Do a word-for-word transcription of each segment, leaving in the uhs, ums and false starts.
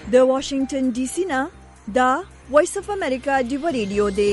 د واشنگټن ډي سي نه دا وایس اف امریکا دیو ریډیو دی.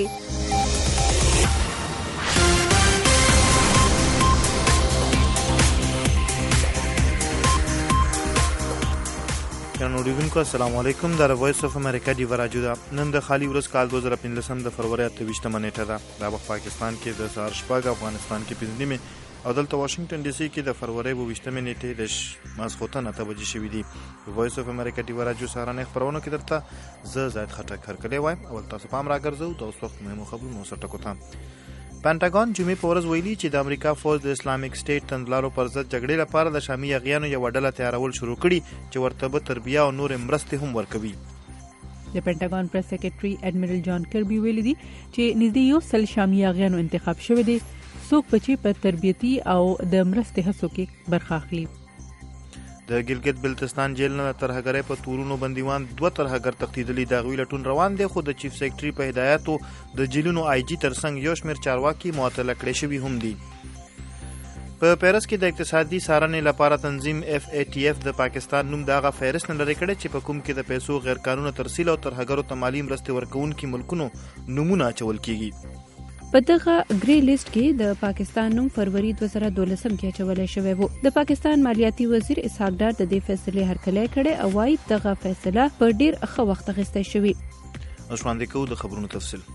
نوریدونکو السلام علیکم. د وایس اف امریکا دی راجو دا نن د خالی ورځ کال دو هزار پنځلس د فروری اتهویشتمه نیټه ده. دا په پاکستان کې د سهار شپږ، افغانستان کې پنځه نیمه او دلته واشنگټن ډي سي کې د فروری اوویشتمه نیټه د ماسخوتن اته بجې شوې دي. وایس اف امریکا دی راجو سهارنه خبرونه کې درته زه زید خټک هرکلی وایم. اول تاسو پام راګرځو د اوس وخت مهمو خبرونو سره ټکوتم. پینټاګون جمعې په ورځ ویلي چې د امریکا فوج د اسلامیک سټیټ تندلارو پر ضد جګړې لپاره د شامي یاغیانو یو ډله تیارول شروع کړي چې ورته به تربیه او نور مرستې هم ورکوي. د پینټاګون پریس سیکریټري اډمیرل جان کربي ویلي دي چې نږدې یو سل شامي یاغیانو انتخاب شوی دي څوک چې په تربیتي او د مرستې هڅو کې برخه اخلي. د ګلګت بلتستان جیل نه ترهګرۍ په تورونو بندیوان دوه ترهګر تښتېدلي د هغوی لټون روان دی، خو د چیف سیکریټري په هدایاتو د جیلونو آی جي ترڅنګ یو شمېر چارواکي معطله کړي شوي هم دي. په پیرس کې د اقتصادي څارنې لپاره تنظیم اف ای ټي اف د پاکستان نوم د هغه فهرست نه لرې کړی چې په کوم کې د پیسو غیر قانونه ترسیل او ترهګرو ته مالي مرستې ورکوونکي ملکونو نومونه اچول کیږي. په دغه ګری لیست کې د پاکستان نوم فروری دوه زره دولسم کې اچولای شوی وو. د پاکستان مالیاتي وزیر اسحاق ډار د دې فیصلې هرکلی کړی او وايي دغه فیصله په ډیر ښه وخت اخیستل شوی. اوس وړاندې کوو د خبرونو تفصیل.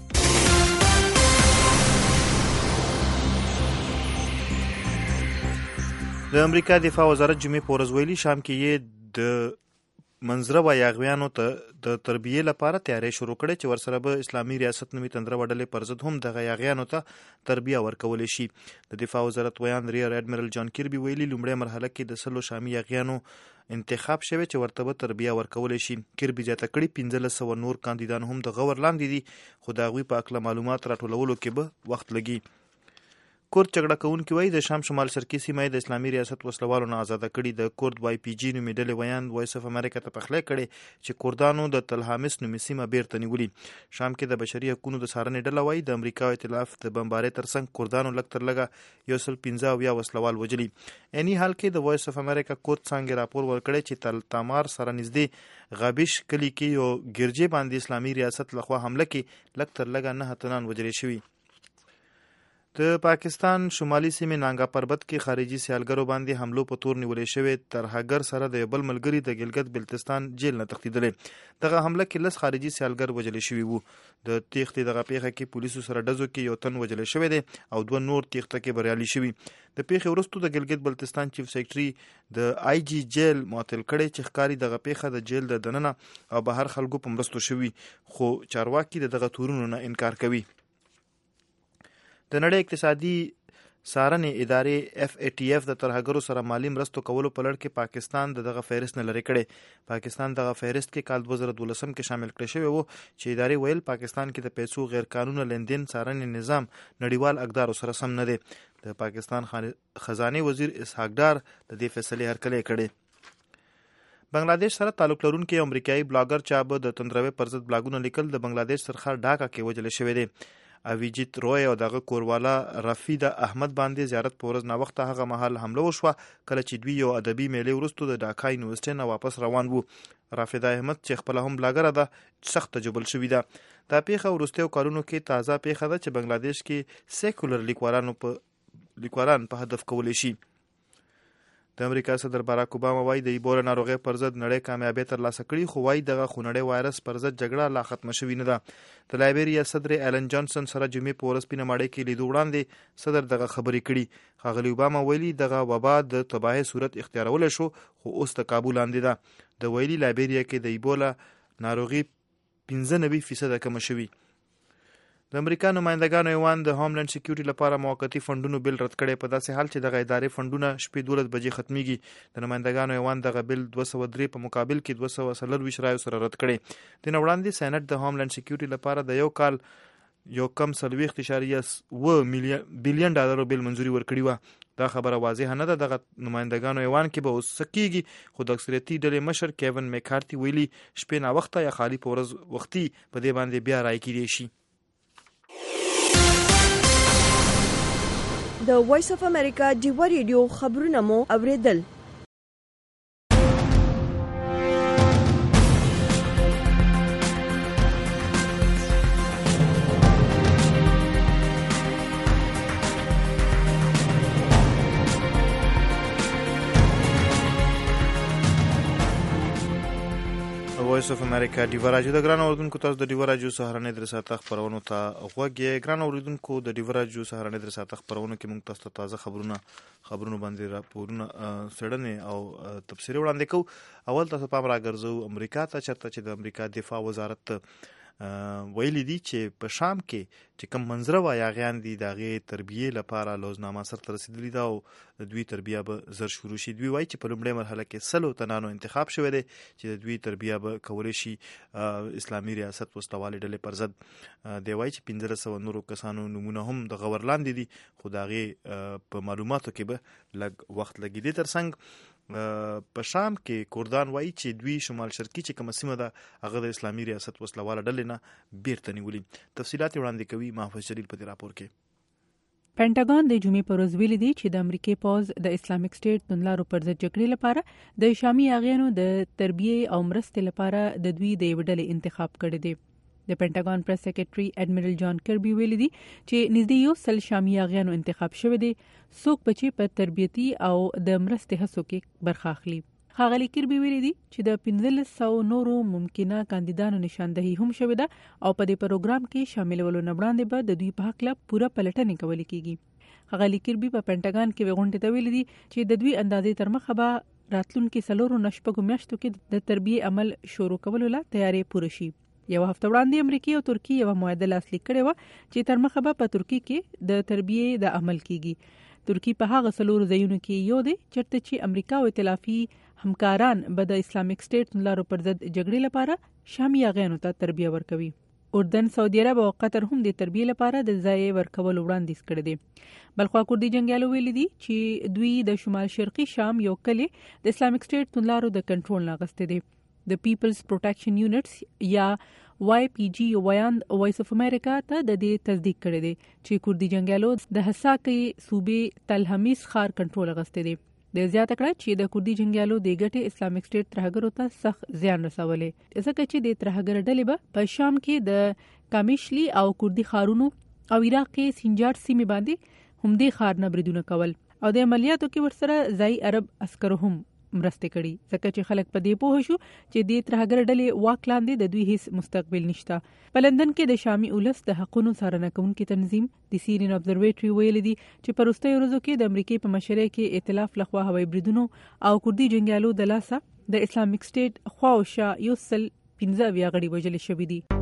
د امریکا دفاع وزارت جمعې په ورځ ویلي شام کې یې د منځره و یاغویانو ته د تربیې لپاره تیاری شروع کړي چې ورسره به اسلامي ریاست نومي تندره وډلې پر ضد هم دغه یاغیانو ته تربیه ورکولی شي. د دفاع وزارت ویان ریئر اډمیرل جان کربي ویلي لومړی مرحله کې د سلو شامي یاغیانو انتخاب شوی چې ورته به تربیه ورکولی شي. کربي زیاته کړي پنځلس سوه نور کاندیدان هم د غور لاندې دي، خو د هغوی په هکله معلومات راټولولو کې به وخت لګي. کورد جګړه کوونکي وایي د شام شمال شرقي سیمه د اسلامي ریاست وسلوالو نه آزاده کړي. د کورد واي پی جي نومې ډلې ویان وایس اف امریکا ته پخلی کړي چې کردانو د تلحامس نومې سیمه بیرته نیولي. شام کې د بشري حقوقو د څارنې ډله وایي د امریکا او ائتلاف د بمبارۍ ترڅنګ کردانو لږ تر لږه یو سل پنځه اویا وسلوال وژلي. عیني حال کې د وایس اف امریکا کورد څانګې راپور ورکړی چې تل تامار سره نږدې غابش کلي کې یو ګرجې باندې اسلامي ریاست لخوا حمله کې لږ تر لږه نه اتنان وژل شوي. د پاکستان شمالي سیمې نانګا پربت کې خارجي سیالګرو باندې حملو په تور نیولې شوی ترهګر سره د بل ملګري د ګلګت بلتستان جیل نه تښتېدلی. دغه حمله کې لس خارجي سیالګر وژل شوي وو. د تیښتې دغه پیښه کې پولیسو سره ډزو کې یو تن وژل شوی دی او دوه نور تیښته کې بریالي شوي. د پیښې وروسته د ګلګت بلتستان چیف سیکریټري د آی جي جیل معطل کړی چې ښکاري دغه پیښه د جیل د دننه او بهر خلکو په مرستو شوي، خو چارواکي د دغه تورونو نه انکار کوي. د نړۍ اقتصادي څارنې ادارې اف ای ټي اف د ترهګرو سره مالي مرستو کولو په لړ کې پاکستان د دغه فهرست نه لرې کړی. پاکستان دغه فهرست کې کال دوه زره دولسم کې شامل کړی شوی وو چې ادارې ویل پاکستان کې د پیسو غیر قانونه لیندین څارنې نظام نړیوال اقدارو سره سم نه دی. د پاکستان خزانه وزیر اسحاق ډار د دې فیصلې هرکلی کړی. بنگلاديش سره تعلق لرونکي امریکایي بلاګر چا به د تندروي پر ضد بلاګونه لیکل د بنگلاديش سرخار ډاکا کې وژل شوی دی. اویجیت روی او دغه کوروالا رفیده احمد باندې زیارت په ورځ ناوخته هغه مهال حمله وشوه کله چې دوی یو ادبي میلې وروسته د ډاکا یونیورسيټي نه واپس روان وو. رفیده احمد چې خپل هم بلاګر ده سخت تجربه شوې ده. دا پیښه وروستیو کارونو کې تازه پیښه ده چې بنگلاديش کې سیکولر لیکوالانو په لیکوالان په هدف کولی شي. د امریکا صدر باراک اوباما وایي د ایبولا ناروغۍ پر ضد نړۍ کامیابی ترلاسه کړي، خو وایي دغه خونړی وایرس پر ضد جګړه لا ختمه شوې نه ده. د لایبیریا صدر ایلن جانسن سره جمعې په ورځ سپینه ماڼۍ کې لیدو وړاندې صدر دغه خبرې کړي. ښاغلي اوباما ویلي دغه وبا د تباهۍ صورت اختیارولی شو خو اوس د کابو لاندې ده. د ویلي لایبیریا کې د ایبولا ناروغي پنځه نوي فیصده کمه شوي. د امریکا نمایندګانو ایوان د هوملند سکیورټي لپاره موقتی فندونو بل رد کړي په داسې حال چې دغه ادارې فندونه شپې دولس بجې ختميږي. د نمایندګانو ایوان دغه بل دوه سوه درې په مقابل کې دوه سوه څلرویشت رایو سره رد کړي. د وړاندې سېنات د هوملند سکیورټي لپاره د یو کال یو کم څلوېښت اعشاریه اووه بلین ډالرو بل منځوري ورکړي وه. دا خبره واضحه نه ده. دغه نمایندګانو ایوان کې به اوس څه کیږي، خو د اکثریتي ډلې مشر کیون میکارتي ویلي شپې ناوخته یا خالي په ورځ وختي په دې باندې بیا رای کیدی شي. د وایس اف امریکا دیو ریډیو خبرونه مو اوریدل. وایس اف امریکا ډیوا راجو د ګران اوردونکو تاسو د ډیوا راجو سهارنې در ساته خبرونو ته غوږی ګران اوردونکو د ډیوا راجو سهارنې در ساته خبرونو کې موږ تاسو ته تازه خبرونه خبرونه باندې راپورونه سړنې او تفسیر وړاندې کوو. اول تاسو پام راګرځو امریکا ته چرته چې د امریکا دفاع وزارت ویلي دي چې په شام کې چې کوم منظره و یاغیان دي د هغې تربیې لپاره لوزنامه سرته رسېدلي ده او د دوی تربیه به زر شروع شي. دوی وایي چې په لومړۍ مرحله کې سلو تنانو انتخاب شوی دی چې د دوی تربیه به کولی شي اسلامي ریاست وسلوالې ډلې پر ضد. دی وایي چې پنځلس سوه نورو کسانو نومونه هم د غور لاندې دي خو د هغې په معلوماتو کې به لږ وخت لګېدي. تر څنګ په شام کې کردان وایي چې دوی شمال شرقي چې کومه سیمه ده هغه د اسلامي ریاست وسلواله ډلې نه بیرته نیولي. تفصیلات وړاندې کوي محفوظ جلیل په دې راپور کې. پینټاګان د جمعې پر ورځ ویلي دي چې د امریکای پوځ د اسلامیک سټیټ توندلارو پر ضد جګړې لپاره د شامي یاغیانو د تربیې او مرستې لپاره د دوی د یوې ډلې انتخاب کړی دی. د پینټاګان پریس سیکریټري اډمیرل جان کربي ویلي دي چې نږدې یو سل شامي یاغیانو انتخاب شوی دی څوک په چې په تربیتي او د مرستې هڅو کې برخه اخلي. ښاغلي کربي ویلي دي چې د پنځلس سوه نورو ممکنه کاندیدانو نشاندهي هم شوې ده او په دې پروګرام کې شاملولو نه وړاندې به د دوی په هکله پوره پلټنې کول کیږي. ښاغلي کربي په پینټاګان کې غونډې ته ویلي دي چې د دوی اندازې تر مخه به راتلونکي څلورو نه شپږو میاشتو کې د تربیې عمل شروع کولو له تیاری پوره شي. یو هفته وړاندې امریکا او ترکیه یو معاهده لاسلیک کړې و چې تر مخه به په ترکیه کې د تربیې د عمل کیږي. ترکیه په هغه څلورو ځایونو کې یو دی چرته چې امریکا او ائتلافي همکاران به د اسلامیک سټیټ توندلارو پر ضد جګړې لپاره شامي یاغیانو ته تربیه ورکوي. اردن، سعودي عرب او قطر هم د تربیې لپاره د ځای ورکولو وړاندیز کړی دی. بلخوا کردي جنگیالو ویلي دي چې دوی د شمال شرقي شام یو کلی د اسلامیک سټیټ توندلارو د کنټرول نه اخیستی دی. د پیپلز پروټیکشن یونټس یا واي پی جی ویاند وایس اف امریکا ته د دې تصدیق کړی دی چې کردي جنگیالو د حساکي صوبې تل حمیس ښار کنټرول اخیستی دی. د زیاته کړه چې د کردي جنگیالو د ګټې اسلامیک سټیټ ترهګرو ته سخت زیان رسولې ځکه چې د ترهګر ډلې به په شام کې د کامیشلی او کردي ښارونو او عراق کې سینجار سیمې باندې همدې ښار نه بریدونه کول او د عملیاتو کې ورسره ځای عرب عسکرو هم مرسته کړي ځکه چې خلک په دې پوه شو چې د ترهګر ډلې واک لاندې د دوی هیڅ مستقبل نشته. په لندن کې د شامي اولس د حقونو څارنه کوونکي تنظیم د سیرین ابزرویټري ویلي دي چې په وروستیو ورځو کې د امریکای په مشرۍ کې ائتلاف لخوا هوایي بریدونو او کردي جنگیالو د لاسه د اسلامیک سټیټ خواوشا یو سل پنځه اویا غړي وژل شوي دي.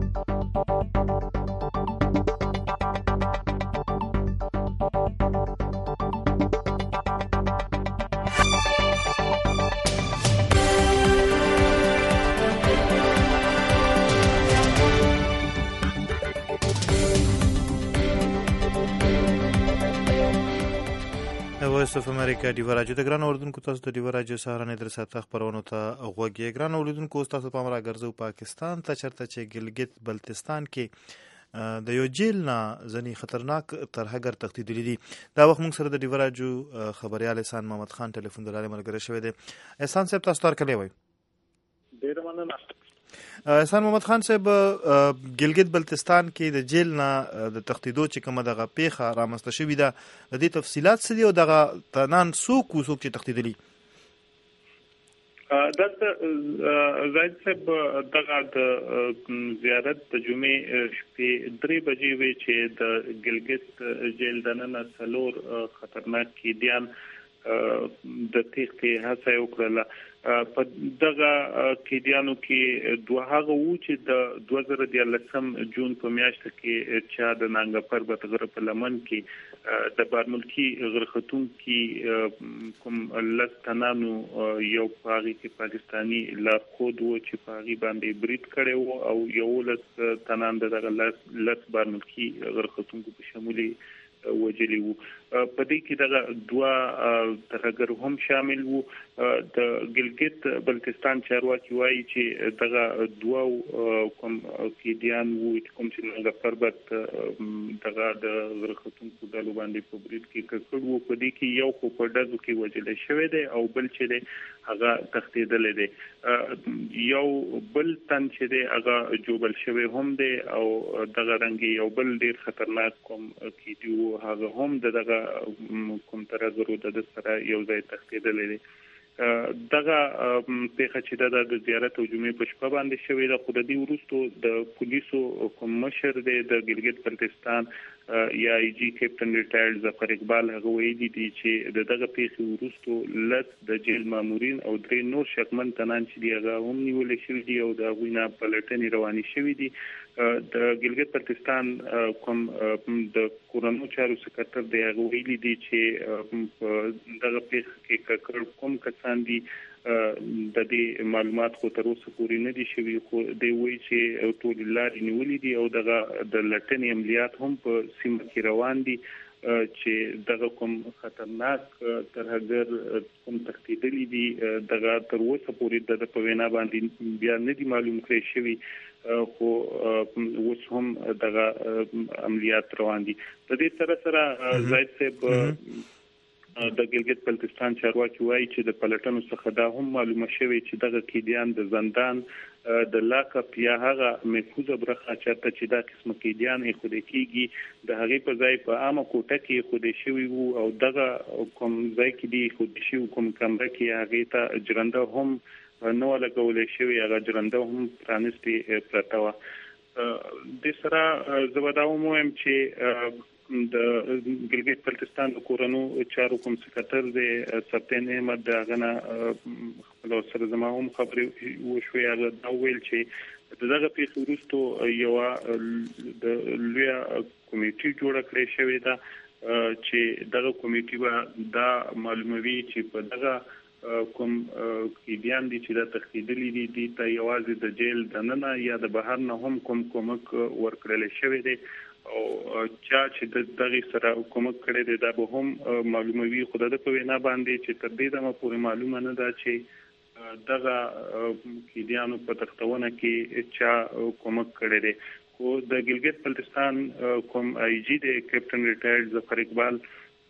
وایس اف امریکا ډیوا راجو د ګران اوردونکو تاسو د ډیوا راجو سهارنې در ساته خبرونو ته غوږی. ګران اوردونکو تاسو پام راګرځو پاکستان ته چرته چې ګلګت بلتستان کې د یو جیل نه ځنې خطرناک ترهګر تښتېدلي دي. دا وخت موږ سره د ډیوا راجو خبريال احسان محمد خان ټلیفون د لارې ملګری شوی دی. احسان صاحب تاسو تر کله وای؟ ډیر مننه. احسان محمد خان صاحب ګلګت بلتستان کې د جیل نه د تښتېدو چې کومه دغه پیښه رامنځته شوې ده د دې تفصیلات څه دي او دغه تنان څوک و څوک چې تښتېدلي؟ دلته زاید صاحب دغه د زیارت د جمعې شپې درې بجې وی چې د ګلګت جیل دننه څلور خطرناک قیدیان د تېښتې هڅه وکړه. په دغه قیدیانو کې دوه هغه وو چې د دوه زره دیارلسم جون په میاشت کې چې د نانګا پربت غره په لمن کې د بارملکي غرختون کې کوم لس تنانو یو پاغي کې پاکستانی لارښود وو چې پاغي باندې برید کړي وو او یو لس تنان دغه لس لس بارملکي غرختون په شمولي وجلی وو. په دې کې دغه دوا ترهګر هم شامل وو. د ګلګت بلتستان چارواکي وایي چې دغه دوا کوم قیدیان وو کوم چې ننګ پربت دغه د غرختون په ډلو باندې په برید کې کړو. په دې کې یو خو په ډزو کې وجل شوی دی او بل چې دی هغه تښتېدل دی. یو بل تن چې دی هغه جوبل شوی هم دی او دغه رنګ یو بل ډیر خطرناک کوم قیدی وو هغه هم دغه کوم ترهګرو د سره یو ځای تښتېدل دي. دغه پیښه چې د زیارت او جمعې په شپه باندې شوې ده، خو د دې وروسته د پولیسو کوم مشر دی د ګلګت بلتستان یا ای جی کیپټن ریټایرډ ظفر اقبال هغه ویلي دي چې د دغه پیښې وروسته لس د جیل مامورین او درې نور شکمن تنان چې دی هغه هم نیول شوي دي او د هغوی نه پلټنې روانې شوې دي. د ګلګت بلتستان کوم د کورنو چارو سکرټر دی هغه ویلي دي چې دغه پیښه کې کړ کوم کسان دي د دې معلومات خو تر اوسه پورې نه دي شوي، خو دوی وایي چې ټول لارې نیولې دي او دغه د لټنې عملیات هم په سیمه کې روان دي چې دغه کوم خطرناک ترهګر کوم تښتېدلي دي دغه تر اوسه پورې د په وینا باندې بیا نه دي معلوم کړی شوي، خو اوس هم دغه عملیات روان دي. د دې سره سره زاید صاحب د ګلګت بلتستان چارواکي وایي چې د پلټنو څخه دا هم معلومه شوې چې دغه قیدیان د زندان د لاکپ یا هغه محفوظه برخه چاته چې دا قسم قیدیان یې خودي کیږي د هغه په ځای په عامه کوټه کې خودي شوی وو او دغه کوم ځای کې دی خودي شوی کوم کمره کې هغه ته جرنده هم نو لګولې شوی هغه جرنده هم پرانستي پرتا و. د سره زبداو مویم چې د ګلګت بلتستان د کورنو چارو کوم سکرټر دی سپتن احمد دغه خپل سره زما هم خبرې وشوي هغه دا ویل چې دغه پیښې وروسته یو د لوی کمیټي جوړه کړې شوې ده چې دغه کمیټي به دا معلوموي چې په دغه کوم قیدیان دي چې دا تښتېدلي دي دي ته یوازې د جیل دننه یا د بهر نه هم کوم کومک ورکړل شوی دی او چا چې دغه سره کومک کړی دی دا به هم معلوموي. خو د په وینا باندې چې تر دې دمه پورې معلومه نه ده چې دغه قیدیانو په تختونه کې چا کومک کړی دی. خو د ګلګت بلتستان کوم ای جی دی کیپټن ریټایرډ ظفر اقبال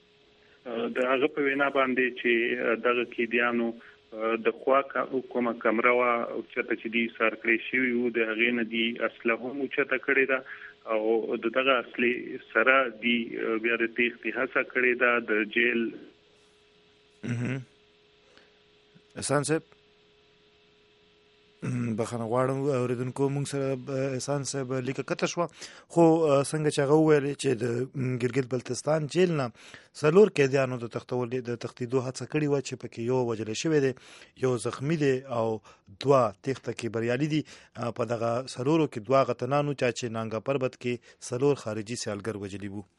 د هغه په وینا باندې چې دغه قیدیانو د خوا کومه کمره وا او چې دي سر کړی شوی وو د هغه نه دي اصله هم چته کړی دا او دغه اصلي سره دی بیا د تېښتې هڅه کړې ده د جیل. احسان صاحب بخښنه غواړم اورېدونکو موږ سره احسان صاحب لیکه کته شوه، خو څنګه چې هغه وویل چې د ګلګت بلتستان جیل نه څلور قیدیانو د تښتولو د تښتېدو هڅه کړې وه چې پکې یو وژلی شوی دی، یو زخمی دی او دوه تېښته کې بریالي دي. په دغه څلورو کې دوه غتنانو چا چې نانګا پربت کې څلور خارجي سیالګر وژلي وو.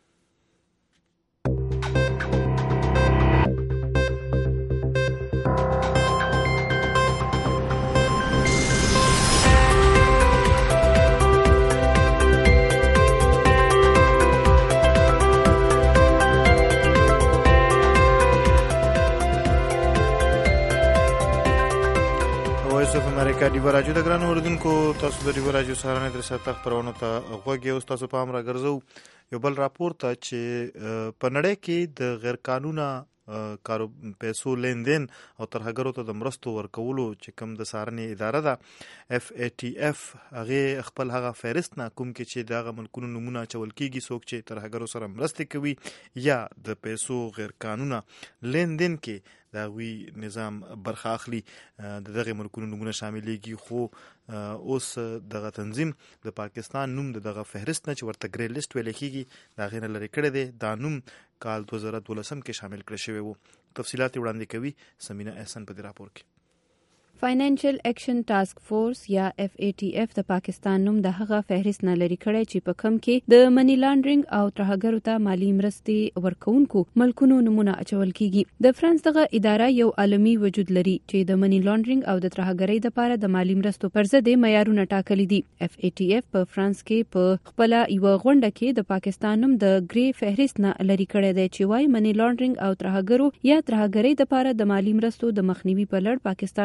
امریکا ډیو راجو د ګران اوردونکو تاسو د ډیو راجو سهارنه در سره خبرونه ته غوږی او تاسو په امر راګرځو یو بل راپور ته چې په نړۍ کې د غیر قانونا کارو پیسو لیندین او ترهګرو ته د مرستو ورکولو چې کوم د سارنې اداره ده اف ای ټی اف هغه خپل هغه فهرست نه کوم کې چې دغه ملکونو نمونه چول کیږي څوک چې ترهګرو سره مرسته کوي یا د پیسو غیر قانونا لیندین کې دا وی نظام برخه اخلي د دغه ملکونو نمونه شاملېږي. خو اوس دغه تنظیم د پاکستان نوم دغه فهرست نه چې ورته ګری لیست ویل کیږي دا غیر لري کړی دی، دا نوم کال دو هزار دولسم کې شامل کړی شوی وو. تفصیلات وړاندې کوي سمینا احسان په دې راپور کې. فاینانشل ایکشن ټاسک فورس یا اف ای ټی اف د پاکستان نوم د هغه فهرست نه لري کړی چې په کم کې د منی لانډرینګ او ترهګرو ته مالی مرستې ورکوونکو ملکونو نمونه اچول کیږي. د فرانس دغه اداره یو عالمي وجود لري چې د منی لانډرینګ او د ترهګرۍ لپاره د مالی مرستو پر ضد معیارونه ټاکلي دي. اف ای ټی اف په فرانس کې په خپل یو غونډه کې د پاکستان نوم د ګری فهرست نه لري کړی دی چې وايي منی لانډرینګ او ترهګرو یا ترهګرۍ لپاره د مالی مرستو د مخنیوي په لړ پاکستان خپل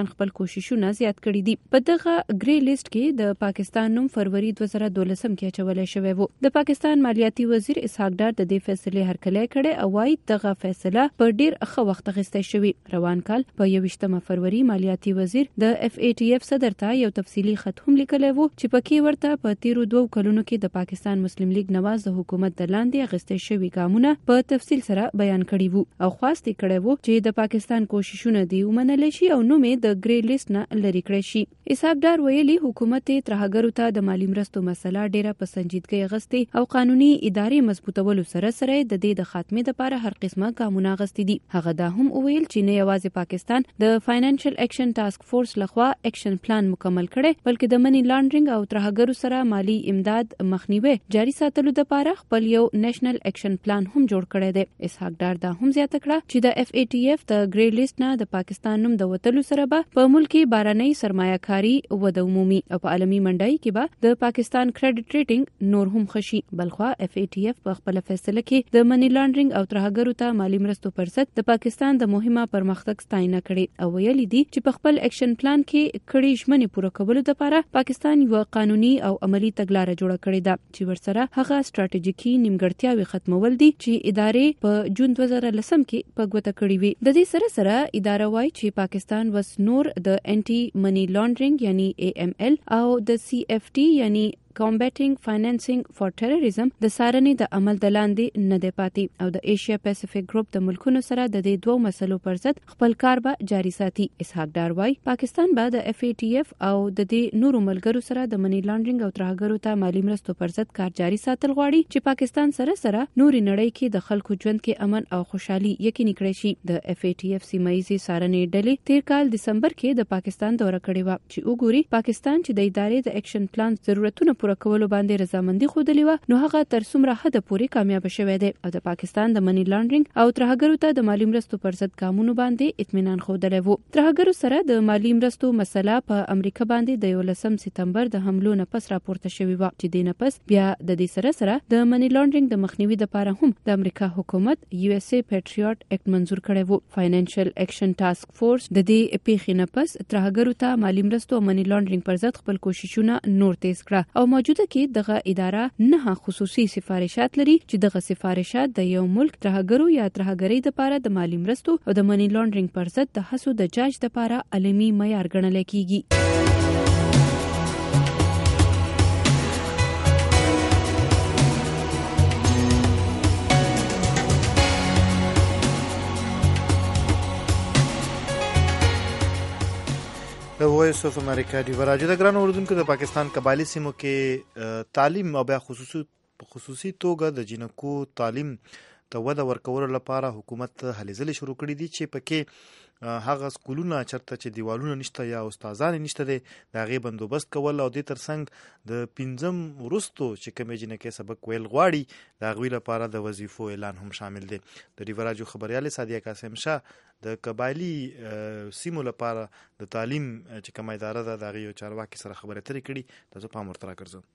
کوششونه زیات کړي دي. په دغه ګری لیست کې د پاکستان نوم فروری دوه زره دولسم کې اچولای شوی و. د پاکستان مالیاتي وزیر اسحاق ډار د دې فیصلې هرکلی کړي او وايي دغه فیصله په ډیر ښه وخت اخیستل شوی. روان کال په یوویشتمه فروری مالیاتي وزیر د اف ای ټی اف صدر ته یو تفصیلی خط هم لیکلی و چې پکې ورته په تیرو دوو کلونو کې د پاکستان مسلم لیگ نواز د حکومت د لاندې اخیستل شوي ګامونه په تفصیل سره بیان کړي وو او خواست یې کړی وو چې د پاکستان کوششونه دی ومنل شي او نوم یې د ګری لیست نه لرې کړی شي. اسحاق ډار ویلي حکومت ترهګرو ته د مالی مرستو مسله ډیره په سنجیدګۍ اخیستې او قانوني ادارې مضبوطولو سره سره د دې د خاتمې لپاره هر قسمه ګامونه اخیستي دي. هغه دا هم وویل چې نه یوازې پاکستان د فاینانشل اکشن ټاسک فورس لخوا اکشن پلان مکمل کړي بلکې د منی لانډرینګ او ترهګرو سره مالی امداد مخنیوي جاري ساتلو لپاره خپل یو نېشنل اکشن پلان هم جوړ کړی دی. اسحاق ډار دا هم زیاته کړه چې د اف ای ټی اف د ګری لیست نه د پاکستان نوم د وتلو سره به په ملکی باراني سرمایه‌کاري وده عمومي او په عالمي منډای کې به د پاکستان کریډټ ریټینګ نور هم خشي. بلخوا اف ای ټی اف په خپل فیصله کې د منی لانډرینګ او ترهګرو ته مالی مرستو پر ضد د پاکستان د مهمه پرمختګ ستاینه کړې او ویلي دي چې په خپل اکشن پلان کې کړي ژمنې پوره کولو لپاره پاکستان یو قانوني او عملی تګلارې جوړه کړې ده چې ورسره هغه ستراتیژیکي نیمګړتیاوې ختمول دي چې ادارې په جون دوه زره لسم کې په ګوته کړې وي. د دې سره سره اداره وايي چې پاکستان وس نور د انټي منی لانډرینګ یعنی اے ایم ایل او د سی ایف ټی یعنی Combating Financing for Terrorism د سارنې د عمل د لاندې نه دی پاتې او د ایشیا پیسفیک ګروپ د ملکونو سره د دې دوه مسلو پر ضد خپل کار به جاري ساتي. اسحاق ډار وايي پاکستان به د اف ای ټی اف او د دې نورو ملګرو سره د منی لانډرینګ او ترهګرو ته مالی مرستو پر ضد کار جاري ساتل غواړي چې پاکستان سره سره نوري نړۍ کې د خلکو ژوند کې امن او خوشحالي یقیني کړي شي. د اف ای ټی اف سیمایي سارنې ډلې تیر کال دسمبر کې د پاکستان دوره کړې و چې وګوري پاکستان چې د ادارې د اکشن پلان ضرورتونه پوره کولو باندې رضامندي خوده لیوه نو هغه تر څومره حد پورې کامیاب شوی دی او د پاکستان د منی لانډرینګ او ترهګرو ته د مالی مرستو پر ضد ګامونو باندې اطمینان خوده لیوه. ترهګرو سره د مالی مرستو مسله په امریکا باندې د یولسم سپتمبر د حملو نه پس راپورته شوی و چې د نه پس بیا د دې سره سره د منی لانډرینګ د مخنیوي لپاره هم د امریکا حکومت یو اس ای پیټریوټ اکټ منزور کړی و. فاینانشل اکشن ټاسک فورس د دې پیښې نه پس ترهګرو ته مالی مرستو او منی لانډرینګ پر ضد خپل کوششونه نور تیز کړه او موجوده کې دغه اداره نه خصوصي سفارشات لري چې دغه سفارشات د یو ملک ترهګرو یا ترهګرۍ لپاره د مالی مرستو او د منی لانډرینګ پر ضد د هڅو د جاج لپاره عالمي معیار ګڼل کیږي. د وایس اف امریکا دی وراجو د ګران اردوونکو د پاکستان قبایلی سیمو کې تعلیم او بیا خصوصي خصوصي توګه د جنکو تعلیم ته وده ورکولو لپاره حکومت هلې ځلې شروع کړې دي چې پکې هغه سکولونه چرته چې دیوالونه نشته یا استادان نشته دي د هغې بندوبست کول او دې ترڅنګ د پنځم وروستو چې کومې جنکې سبق ویل غواړي د هغوی لپاره د وظیفو اعلان هم شامل دی. د ریوراجو خبریال سادیه قاسم شاه د قبایلی سیمو لپاره د تعلیم چې کومه اداره ده د هغې یو چارواکي سره خبرې اترې کړي. تاسو پام ورته راګرځم.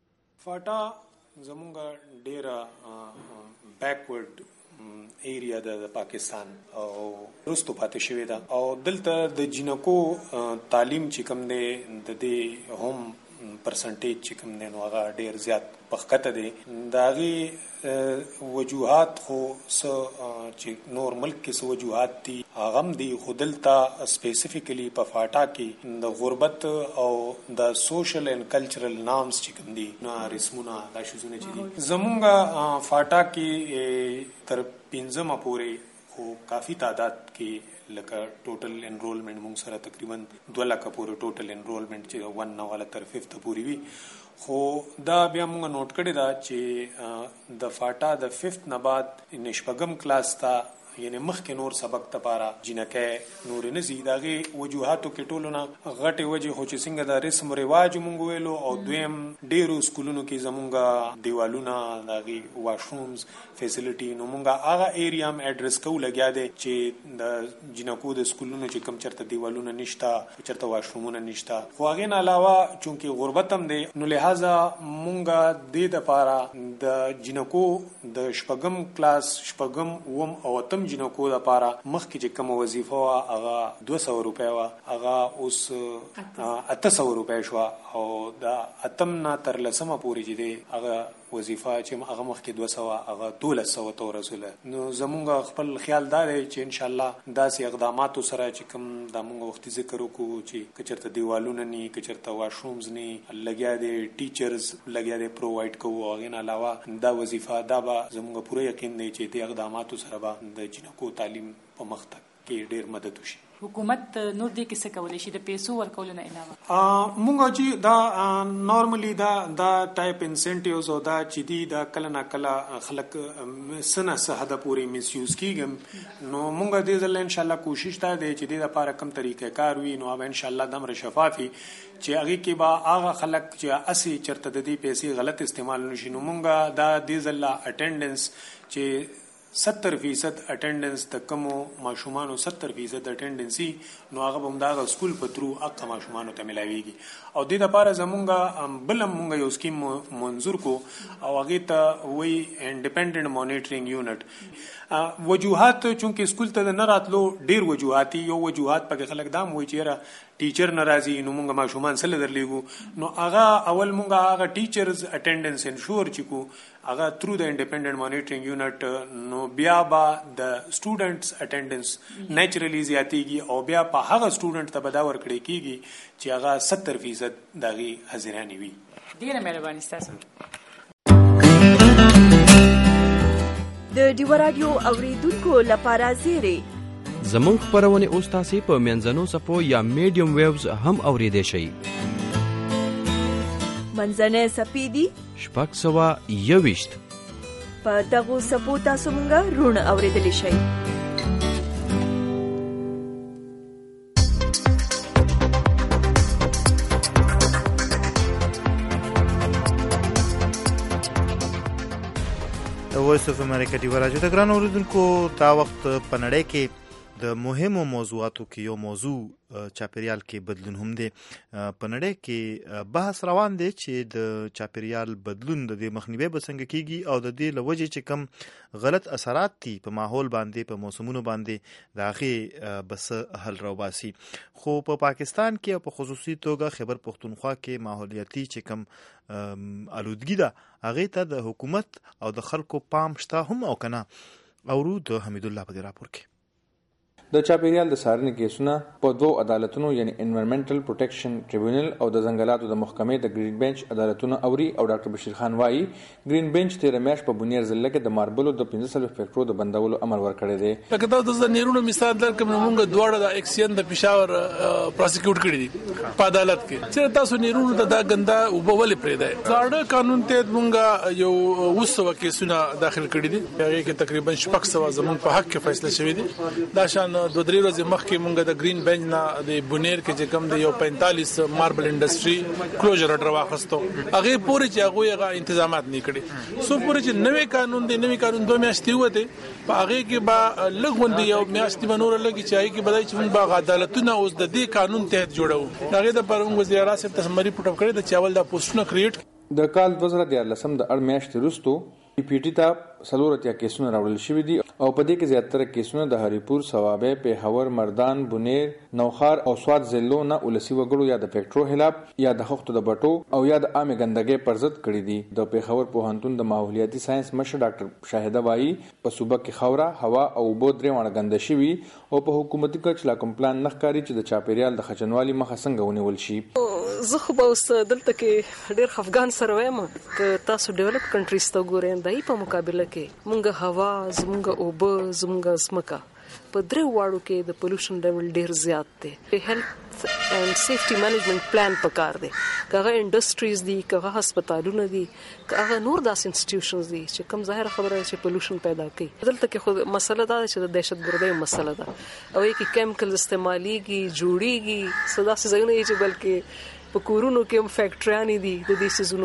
فاټا زمونږ ډېره بیکورډ ایریا د پاکستان او رستو پاتې شوې ده او دلته د جنکو تعلیم چې کوم دی د دې هم پرسنټیج چې کوم دی نو هغه ډېر زیات پخکته دی. د هغې وجوهات خو څه چې نور ملک کې څه وجوهات دي هغه هم دي خو دلته سپیسیفیکلی په فاټا کې د غربت او د سوشل اینڈ کلچرل نامز چې کوم دي نو رسمونه دا شیزونه چې دي زمونږ فاټا کې تر پنځمه پورې خو کافي تعداد کې لکه ټوټل انرولمنٹ مونږ سره تقریبا دوه لکه پورې ټوټل انرولمنٹ چې ون نه والا تر ففت پورې وي خو دا بیا مونږ نوٹ کړی دا چې د فاټا د ففت نه بعد نشپږم کلاس ته یعنی مخکې نور سبق تپاره جنکه نور نه زی داغه وجوهاتو کې ټولونه غټه وجه خو چې څنګه د رسم رواج مونږ ویلو او دویم ډیرو سکولونو کې زمونږه دیوالونه داغه واشرومز فیسیلیټي نو مونږه هغه ایریا م اډریس کو لګیا دی چې د جنکو د سکولونو چې کم چرته دیوالونه نشتا چرته واشرومونه نشتا خو هغه نه علاوه چونکی غربت هم دی نو لہذا مونږه د دې لپاره د جنکو د شپږم کلاس شپږم وم او تم کم جنکو د پاره مخکې چې کوم وظیفه وا هغه دوه سوه روپۍ وا هغه اوس اته سوه روپۍ شو او دا اتم نه تر لسمه پورې چې دی هغه وظیفه چې هغه مخکې دوه سوه هغه دولس سوه ته ورسوله. نو زمونږ خپل خیال دا دی چې انشاءالله داسې اقداماتو سره چې کوم دا مونږ وختي ذکر وکړو چې که چېرته دیوالونه ني که چېرته واشرومز ني لګیا دی ټیچرز لګیا دی پرووایډ کوو او هغې نه علاوه دا وظیفه دا به زمونږ پوره یقین دی چې دې اقداماتو سره به د جنکو تعلیم په مخ ته کې ډېر مدد وشي. حکومت نور دې کې څه کولی شي د پیسو ورکولو نه علاوه؟ مونږ چې دا نارملی دا دا ټایپ انسنټیوز او دا چې دي دا کله نه کله خلک سنه څه حده پورې میس یوز کیږي نو مونږ دې ځل ان شاء الله کوشش تا دی چې دې لپاره کم طریقې کار وي نو ان شاء الله دمر شفافي چې هغه کې با هغه خلک چې اسی چرته د دې پیسې غلط استعمال نشي نو مونږ دا دې ځل اټینډنس چې ستر فیصد اټینډنس د کومو ماشومانو ستر فیصد اټینډنسي نو هغه به همدغه سکول په ترو هغه ماشومانو ته ملاویږي او دې دپاره زمونږ بل هم مونږ یو سکیم منظور کو او هغې ته وایي انډیپینډنټ مانیټرینګ یونټ وجوهات چونکې سکول ته نه راتلو ډېر وجوهاتي یو وجوهات پکې خلک دا هم وایي چې یاره ټیچر ناراضي نو مونږ ماشومان سره درلېږو نو هغه اول مونږ هغه ټیچرز اټینډنس انشور چې کو هغه ترو د انډیپینډنټ مانیټرینګ یونټ نو بیا به د سټوډنټس اټینډنس نیچرلی زیاتېږي او بیا په هغه سټوډنټ ته به دا ورکړی کېږي چې هغه ستر فیصد د هغې حاضرانې وي. ډېره مهرباني ستاسو. د ډیوه راډیو اورېدونکو لپاره زیری زمون خبرونه اوس تاسو په منځنو صفو یا میډیم ویوز هم اوریدئ شئ. منځنۍ صفې دي شپږ سوه یوویشت. په دغو صفو تاسو مونږ روڼ اوریدلی شئ. وایس اف امریکا ډیوه راډیو د ګران اوریدونکو دا وخت په نړۍ کې د مهمو موضوعاتو کې یو موضوع چاپیریال کې بدلون هم دی. په نړۍ کې بحث روان دی چې د چاپیریال بدلون د دې مخنیوی به څنګه کیږي او د دې له وجې چې کم غلط اثرات دي په ماحول باندې په موسمونو باندې د هغې به څه حل راوباسي. خو په پاکستان کې او په خصوصي توګه خیبر پښتونخوا کې ماحولیاتي چې کم آلودګي ده هغې ته د حکومت او د خلکو پام شته هم او که نه. اورو د حمید الله په دې راپور کې د چاپیریال د څارنې کیسونه په دوو عدالتونو یعنی انوایرمنټل پروټیکشن ټریبیونل او د ځنګلاتو د محکمې د ګرین بنچ عدالتونه اوري او ډاکټر بشیر خان وایي ګرین بنچ تیره میاشت په بونیر ضلع کې د ماربلو د پنځه څلوېښت فیکټرو د بندولو امر ورکړی دی. لکه تاسو د نیرونو مثال درکړم نو موږ دواړه د اکسیون د پېښور پروسیکیوټ کړي دي په عدالت کې چې تاسو نیرونو ته دا ګنده اوبه ولې پرېږدئ. زاړه قانون تحت موږ یو اووه سوه کیسونه داخل کړي دي هغې کې تقریبا شپږ سوه زموږ په حق کې فیصله شوې دي. دا شان دوه درې ورځې مخکې مونږ د ګرین بنچ نه د بونیر کې چې کوم د یو پینتالیس ماربل انډسټري کلوزر اډر واخیستو هغې پورې چې هغوی هغه انتظامات نه کړي څو پورې چې نوی قانون دی نوی قانون دوه میاشتې ووتې په هغې کې به لږ غوندې یو میاشتې به نوره لګي چې هغې کې به دی چې مونږ به هغه عدالتونه اوس د دې قانون تحت جوړوو. د هغې دپاره مونږ وزیر اعلی صاحب ته مری پټ کړی ده چې اول دا پوسټونه کریټ د کال دوه زره دیارلسم د اړ میاشتې وروستو پی پی ټي ته څلور اتیا کیسونه راوړل شوي دي او په دې کې زیاتره کیسونه د هریپور، صوابۍ، پیښور، مردان، بونیر، نوخار او سوات ضلعو نه ولسي وګړو یا د فیکټرو خلاف یا د خښتو د بټو او یا د عامې ګندګۍ پر ضد کړي دي. د پیښور پوهنتون د ماحولیاتي ساینس مشر ډاکټر شاهده وایي په صوبه کې خاوره، هوا او اوبه درې واړه ګنده شوي او په حکومتي کچ لا کوم پلان نه ښکاري چې د چاپیریال د خچنوالي مخه څنګه ونیول شي. زه خو به اوس دلته کې ډېر خفګان سره وایم که تاسو ډیولپ کنټریز ته ګورئ د هغې په مقابله کې مونږ هوا زمونږ اوبه زمونږ ځمکه په درې واړو کې د پولوشن لیول ډېر زیات دی. هیلث اینڈ سیفټي مینجمنټ پلان پکار دی که هغه انډسټریز دي که هغه هسپتالونه دي که هغه نور داسې انسټیټیوشنز دي چې کوم ظاهره خبره ده چې پولوشن پیدا کوي. دلته کې خو مسله دا ده چې د دهشتګردۍ مسله ده او یې کې کیمیکل استعمالیږي جوړیږي څه داسې ځایونه دي چې بلکې په کورونو کې هم فیکټریانې دي د دې څیزونو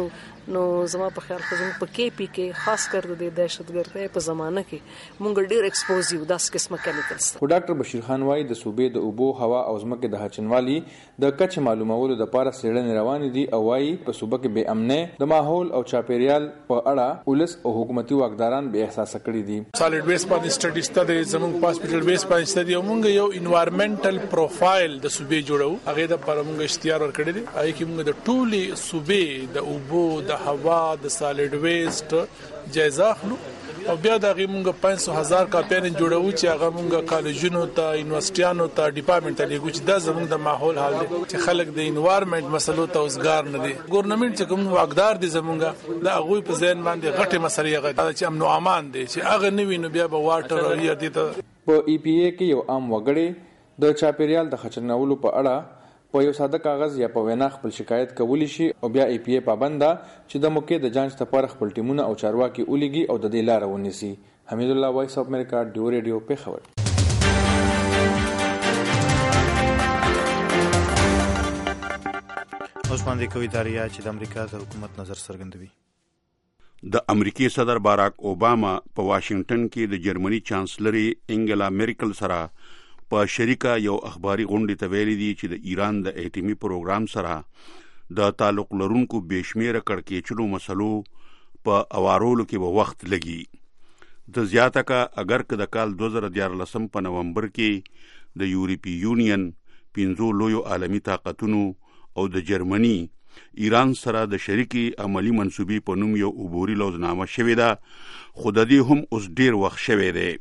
نو زما په خیال کې زموږ په کې پی کې خاص کر د دهشتګردۍ په زمانه کې مونږ ډیر ایکسپوز یو داس قسمه کیمیکلز. خو ډاکټر بشیر خان وايي د صوبې د اوبو هوا او ځمکې د هچنوالي د کچ معلومولو لپاره څېړنې روانې دي او وايي په صوبه کې بې امنۍ د ماحول او چاپیریال په اړه ولس او حکومتي واکداران به احساس کړي دي. سالډ ویسټ باندې سټډیز ته زموږ هاسپټل ویسټ باندې سټډي موږ یو انوایرنمنټل پروفایل د صوبې جوړو هغه د پر موږ اشتهار ورکړی دی هغه کې موږ د ټولي صوبې د اوبو د هوا د سالډ ویسټ جایزه اخلو او بیا د هغه موږ پنځه سوه هزار کاپیان جوړو چې هغه موږ کالجونو ته یونیورسيټیانو ته ډپارټمنټ ته لګو چې دا زموږ د ماحول حال دی چې خلک د انوایرنمنت مسلو ته اوسګار نه دي. ګورنمنت چې کوم واقدار دي زموږ د هغه په ځین باندې غټه مسلې هغه چې امن او امان دي چې هغه نه ویني بیا به واټر او یا دي ته په ای پی ای کې یو عام وګړي د چاپیریال د خچرنولو په اړه په یو ساده کاغذ یا په وینا خپل شکایت کولی شي او بیا ای پی ای پابنده چې د موقع د جانچ لپاره خپل ټیمونه او چارواکي ولګي او د دې لار ونیسي. حمید الله وایس اف امریکا ډیو ریډیو په خبر. اوس باندې کوي داریا چې د امریکا د حکومت نظر څرګندوي. د امریکای صدر باراک اوباما په واشنگټن کې د جرمني چانسلري انګلا میرکل سره په شریکه یو اخباري غونډه ته ویلي دي چې د ایران د اټومي پروګرام سره د تعلق لرونکو بشمیره کړکېچلو مسلو په اوارولو کې به وخت لګي. د زیاته کا اگر که د کال دوه زره دیارلسم په نومبر کې د یورپی یونین پنځو لویو عالمی طاقتونو او د جرمني ایران سره د شریکي عملی منسوبي په نوم یو عبوري لوزنامه شوې ده خو د دې هم اوس ډیر وخت شوی دی.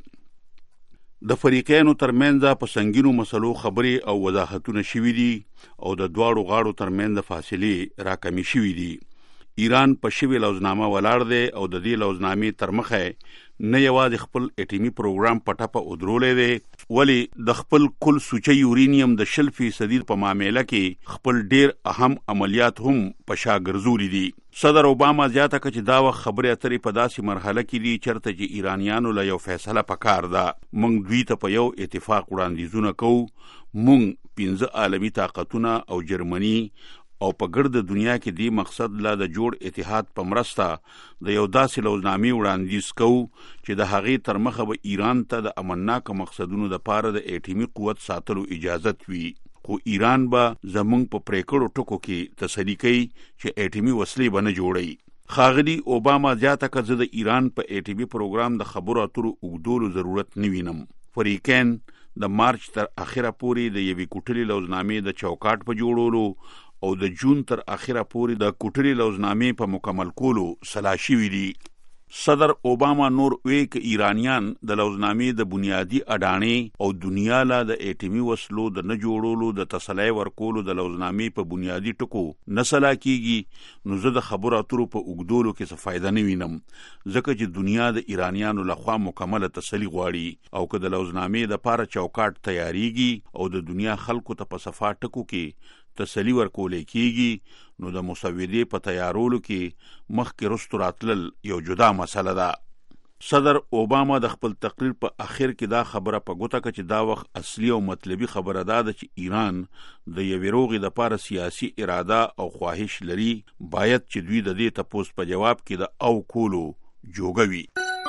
د فریقینو ترمنځ په سنگینو مسلو خبرې او وضاحتونه شوي دي او د دواړو غاړو ترمنځ فاصلې راکمې شوي دي. ایران په شوی لوزنامه ولاړ دی او د دې لوزنامې تر مخه نه یوازې خپل اټومي پروګرام په ټپه ودرولې دی ولی د خپل کل سوچه یورینیم د شل فیصدي په معامله کې خپل ډیر اهم عملیات هم په شا ګرځولي دي. صدر اوباما زیاته کړه چې دا وخت خبرې اترې په داسې مرحله کې دي چرته چې ایرانیانو له یو فیصله پکار ده. موږ دوی ته په یو اتفاق وړاندیزونه کوو. موږ پنځه عالمي طاقتونه او جرمني او په ګرد دنیا کې دی مقصد لا د جوړ اتحاد په مرسته د یو داسې لوزنامې وړاندیز کوو چې د هغې تر مخه به ایران ته د امنناک مقصدونو دپاره د اټومي قوت ساتلو اجازت وي خو ایران به زمونږ په پریکړو ټکو کې تسلي کوي چې اټومي وسلې به نه جوړوي. ښاغلي اوباما زیاته کړه زه د ایران په اټومي پروګرام د خبرو اترو اوږدولو ضرورت نه وینم. فریقین د مارچ تر اخره پورې د یوې کوټلې لوزنامې د چوکاټ په جوړولو او د جون تر اخره پورې د کوټلې لوزنامې په مکمل کولو سلا شوي دي. صدر اوباما نور وی ک ایرانیان د لوزنامې د بنیادی اډانې او دنیا لا د اټومي وسلو د نه جوړولو د تسلی ورکولو د لوزنامې په بنیادی ټکو نه سلا کیږي نو زه د خبرو اترو په اوږدولو کې څه فایده نه وینم ځکه چې دنیا د ایرانیانو لخوا مکمله تسلی غواړي او که د لوزنامې دپاره چوکاټ تیاریږي او د دنیا خلکو ته په صفا ټکو کې تسلی ورکولې کیږي نو د مسودې په تیارولو کې مخکې رستو راتلل یو جدا مسله ده. صدر اوباما د خپل تقریر په اخر کې دا خبره په ګوته کړه چې دا وخت اصلي او مطلبي خبره ده چې ایران د یوې روغې دپاره سیاسي اراده او خواهش لري باید چې دوی د دې تپوس په جواب کې د او کولو جوګوي.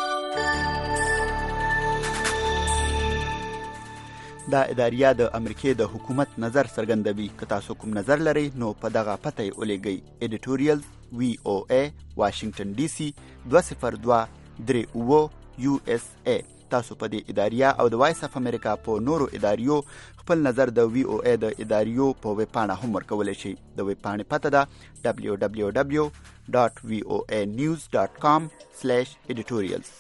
دا اداریه د امریکای د حکومت نظر څرګندوي. که تاسو کوم نظر لرئ نو په دغه پته یې ولیږئ. ایډیټوریل وی او ای واشنگټن ډي سي دوه صفر دوه درې اووه یو اس ای. تاسو په دې اداریه او د وایس اف امریکا په نورو اداریو خپل نظر د وی او ای د اداریو په ویب پاڼه هم ورکولی شئ. د ویب پاڼې پته ده ډبلیو ډبلیو ډبلیو ډاټ وی او ای نیوز ډاټ کام سلیش ایډیټوریلز.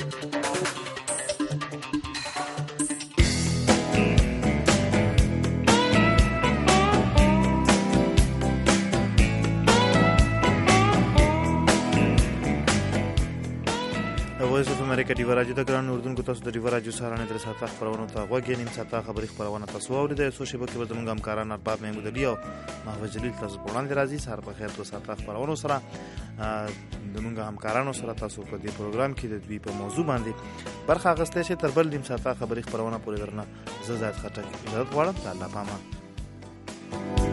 وایس اف امریکا ډیو راډیو د ګران اردوونکو تاسو د ډیو راډیو سهارنۍ درې ساعته خپرونو ته غوږ یې. نیم ساعته خبري خپرونه تاسو واورېده. څو شیبو کې به زموږ همکاران ارباب محمود علي او محمد جلیل تاسو په وړاندې راځي. سهار په خیر. دوه ساعته خپرونو سره زموږ همکارانو سره تاسو په دې پروګرام کې د دوی په موضوع باندې برخه اخیستی شئ. تر بل نیم ساعته خبري خپرونه پورې درنه زه زاید خټک اجازه غواړم. د الله پامان.